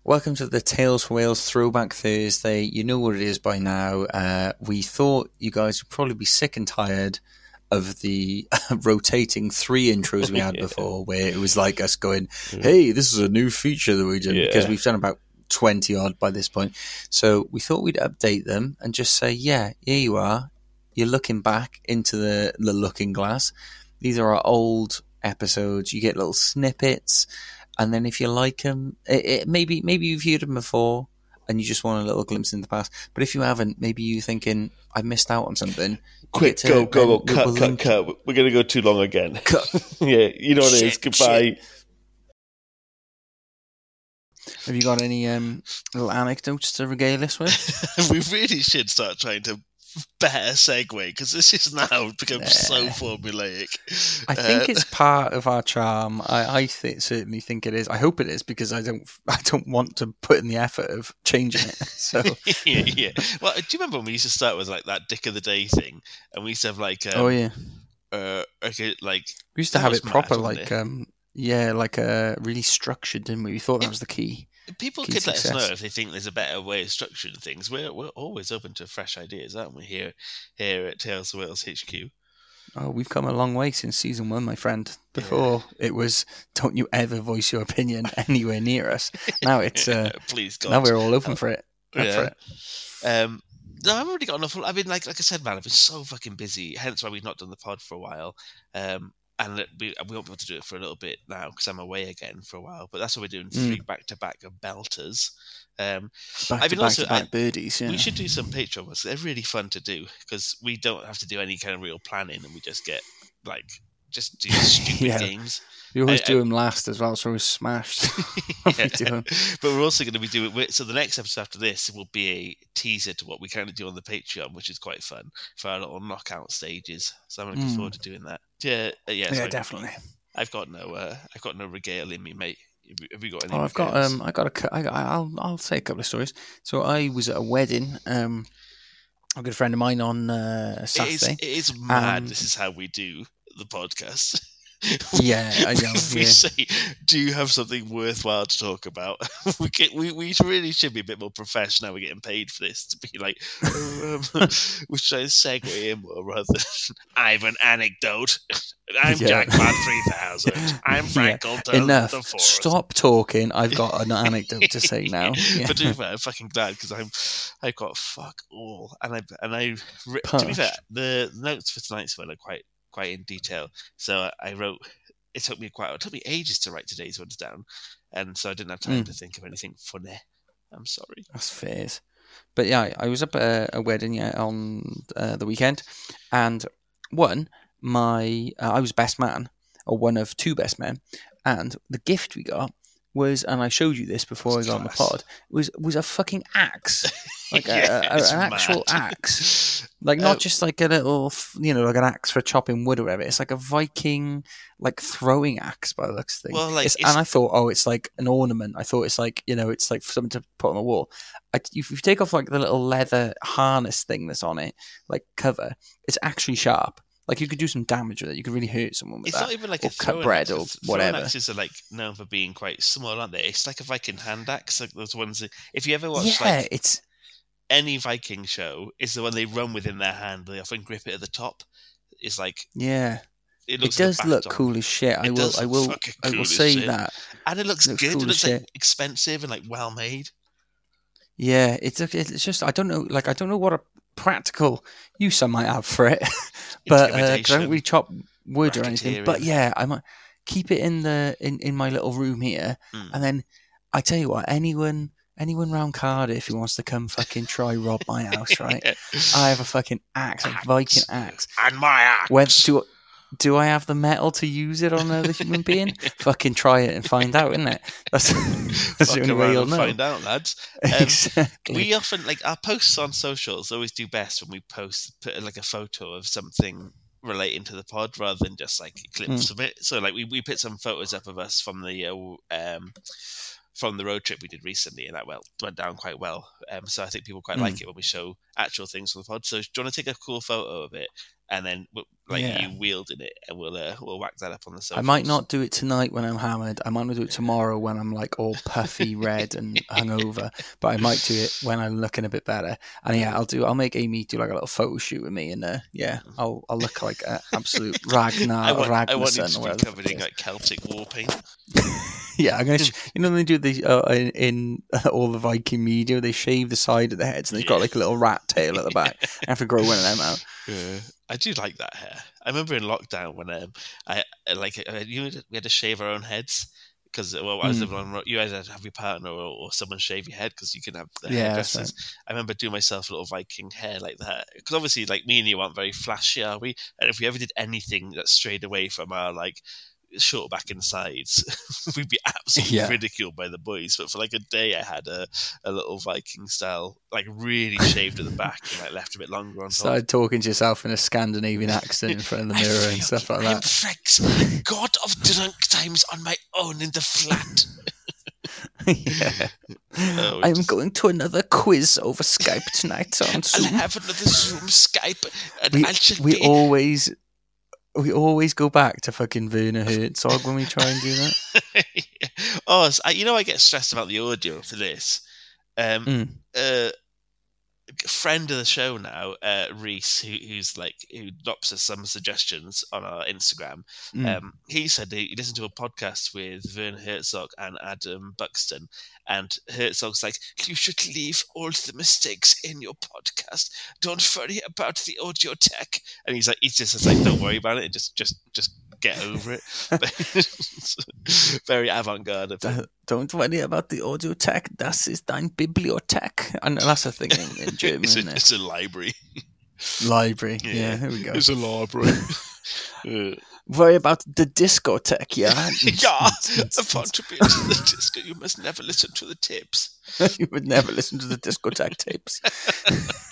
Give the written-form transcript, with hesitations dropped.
Welcome to the Tales from Wales Throwback Thursday. You know what it is by now. We thought you guys would probably be sick and tired of the rotating 3 intros we had before, where it was like us going, hey, this is a new feature that we did, because we've done about 20 odd by this point. So we thought we'd update them and just say, yeah, here you are. You're looking back into the looking glass. These are our old episodes. You get little snippets. And then if you like them, maybe you've heard them before and you just want a little glimpse in the past. But if you haven't, maybe you're thinking, I missed out on something. Quick, go, cut. We're going to go too long again. Cut. Yeah, you know what it is. Goodbye. Have you got any little anecdotes to regale us with? We really should start trying to better segue, because this is now become so formulaic. I think it's part of our charm. I certainly think it is. I hope it is, because I don't want to put in the effort of changing it. So yeah. Well, do you remember when we used to start with like that Dick of the Day thing, and we used to have like we used to have it proper, like really structured, didn't we? We thought that was the key. People could let us know if they think there's a better way of structuring things. We're always open to fresh ideas, aren't we, here at Tales of Wales HQ? Oh, we've come a long way since season 1, my friend. Before it was, don't you ever voice your opinion anywhere near us. Now it's, please God. Now we're all open for it. No, I've already got enough. I mean, like I said, man, I've been so fucking busy. Hence why we've not done the pod for a while. And we won't be able to do it for a little bit now because I'm away again for a while. But that's what we're doing, 3 back-to-back of belters. Back-to-back birdies, yeah. We should do some Patreon ones. They're really fun to do because we don't have to do any kind of real planning, and we just get, just do stupid games. We always do them last as well, so we're smashed. But we're also going to be doing... So the next episode after this will be a teaser to what we kind of do on the Patreon, which is quite fun, for our little knockout stages. So I'm looking forward to doing that. Yeah, definitely. I've got no regale in me, mate. Have you got any? I'll say a couple of stories. So I was at a wedding. A good friend of mine on Saturday. It is mad. This is how we do the podcast. Yeah, I know. We say, do you have something worthwhile to talk about? we really should be a bit more professional. We're getting paid for this to be like, we should segue in more rather than, I have an anecdote. I'm Jackpot 3000. I'm Frank Enough. the Fourth. Stop talking. I've got an anecdote to say now. Yeah. But to be fair, I'm fucking glad because I've got fuck all, and I to be fair, the notes for tonight's one are quite in detail. So I wrote. It took me ages to write today's ones down, and so I didn't have time to think of anything funny. I'm sorry. That's fair. But yeah, I was up at a wedding on the weekend, and I was best man, or one of 2 best men, and the gift we got was, and I showed you this before I got on the pod, was a fucking axe, like an actual axe, like not just like a little, like an axe for chopping wood or whatever. It's like a Viking, like throwing axe by the looks of things. Well, and I thought, it's like an ornament. I thought it's like, it's like something to put on the wall. If you take off like the little leather harness thing that's on it, like cover, it's actually sharp. Like, you could do some damage with it. You could really hurt someone with that. It's not even like or a cut bread or whatever. Throwing axes are like known for being quite small, aren't they? It's like a Viking hand axe, like those ones. If you ever watch it's any Viking show, it's the one they run with in their hand. They often grip it at the top. It's like it does look cool as shit. I will say that, and it looks good. Cool, it looks like expensive and like well made. Yeah, it's just I don't know what a practical use I might have for it, but I don't really chop wood or anything. But yeah, I might keep it in my little room here, and then I tell you what, anyone round Cardiff who wants to come fucking try rob my house, right? I have a fucking axe, a Viking axe, and my axe. Do I have the metal to use it on another human being? Fucking try it and find out, isn't it? That's the only way you'll know. Find out, lads. Exactly. We often, our posts on socials always do best when we put like a photo of something relating to the pod rather than just like clips of it. So we put some photos up of us from the road trip we did recently, and that went down quite well. So I think people quite like it when we show actual things on the pod. So do you want to take a cool photo of it and then you wielding it, and we'll whack that up on the socials. I might not do it tonight when I'm hammered. I might not do it tomorrow when I'm like all puffy red and hungover. But I might do it when I'm looking a bit better. And I'll make Amy do like a little photo shoot with me, and I'll look like an absolute Ragnar. I want you to be covered in like Celtic war paint. Yeah, I'm gonna. They do the in all the Viking media, they shave the side of the heads, and they've got like a little rat tail at the back. I have to grow one of them out. Yeah, I do like that hair. I remember in lockdown when we had to shave our own heads because I was living on. You either had to have your partner or someone shave your head because you can have the hairdressers. Right. I remember doing myself a little Viking hair like that because obviously, like me and you aren't very flashy, are we? And if we ever did anything that strayed away from our like short back and sides, we'd be absolutely ridiculed by the boys. But for like a day, I had a little Viking style, like really shaved at the back and like left a bit longer on top. Started talking to yourself in a Scandinavian accent in front of the mirror and stuff like that. I'm Frex, god of drunk times on my own in the flat. I'm going to another quiz over Skype tonight on Zoom. I'll have another Zoom Skype, and we always go back to fucking Werner Herzog when we try and do that. I get stressed about the audio for this. Friend of the show now, Reese, who drops us some suggestions on our Instagram. He said he listened to a podcast with Werner Herzog and Adam Buxton, and Herzog's like, "You should leave all the mistakes in your podcast. Don't worry about the audio tech." And he's just like, "Don't worry about it. Just get over it." Very avant-garde of him. Don't worry about the audio tech. Das ist dein Bibliothek. And that's a thing in German, isn't it? It's a library. Library. Yeah, there we go. It's a library. Worry about the discotheque, yeah? Upon to be into the disco, you must never listen to the tips. You would never listen to the discotheque tapes.